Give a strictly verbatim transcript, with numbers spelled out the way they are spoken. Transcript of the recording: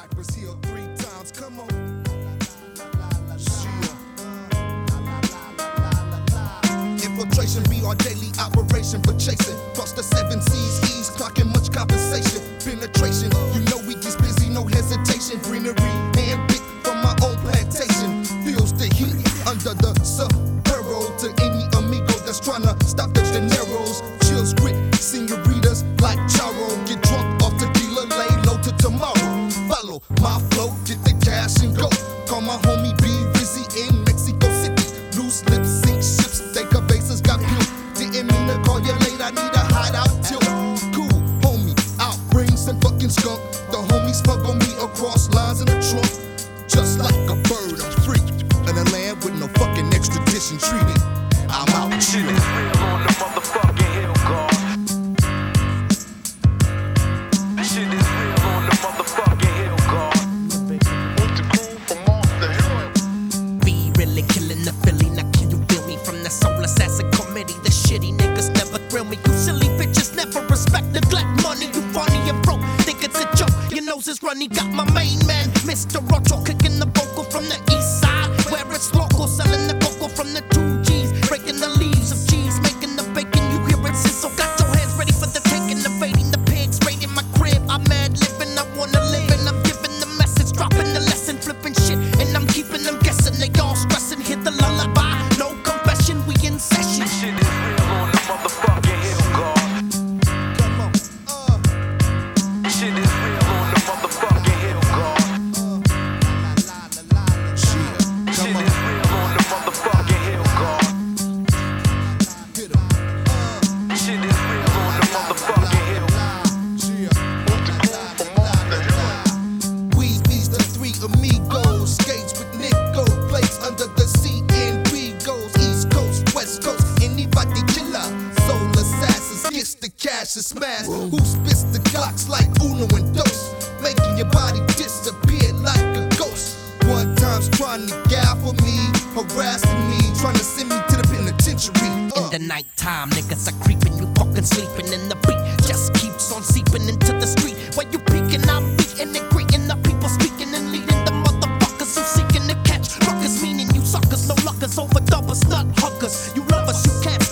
Cypress Hill three times, come on. Infiltration be our daily operation for chasing. Cross the seven seas, ease, clocking much compensation. Penetration, you know we just busy, no hesitation. Greenery, hand picked from my own plantation. Feels the heat under the Sahara to any amigo that's tryna stop the dineros. Chills with senoritas like Charo. Get drunk off tequila, lay low to tomorrow. Follow my flow, get the cash and go. Call my homie B Rizzy in Mexico City. Loose lips sink ships, they vases got peeled. Didn't mean to call you late, I need a hideout till. Cool, homie, out brains and fucking skunk. The homies smuggle me across lines in the trunk. Just like a bird, I'm free. In a land with no fucking extradition treaty. I'm out Shit chillin'. is real on the motherfucking hill, God. This shit is real on the motherfucking hill, God. With the crew from off the hill. Be really killing the Philly, now can you feel me? From the soul assassin committee, the shitty niggas never thrill me. You silly bitches never respect the black money. You funny and broke, think it's a joke. Your nose is runny, got my main man, Mister Rocho, kicking the vocal from the east side, where it's local, selling the cocoa from the two G's, breaking the leaves of cheese, making the bacon. You hear it sizzle, got your hands ready for the taking, evading the pigs, raiding my crib. I'm mad living, I wanna live, and I'm giving the message, dropping the lesson, flipping shit, and I'm keeping them guessing. They all stressing, hit the lullaby, no confession, we in session. This shit is real on the motherfucking hill, God. Come on, uh, This shit is real on the motherfucking hill, God. shit, This shit come is on, real on the motherfucking hill, God. hit 'em. Uh, This shit is real on the motherfucking hill. With the crew from off the hill. We bees the three amigos, skates with Nico, plates under the C N B goes East Coast, West Coast, anybody killer. Soul assassins gets the cash and smash. Who spits the Glocks like Uno and Dos, making your body disappear like a ghost. One time's trying to gal for me, harassing me, trying to send me to the penitentiary. Uh. In the nighttime, niggas are creeping, you fucking sleeping, and the beat just keeps on seeping into the street. While you peeking, I'm beating and greeting the people speaking and leading the motherfuckers who seeking to catch ruckus, meaning you suckers, no luckers, overdubbers, nut huggers. You love us, you can't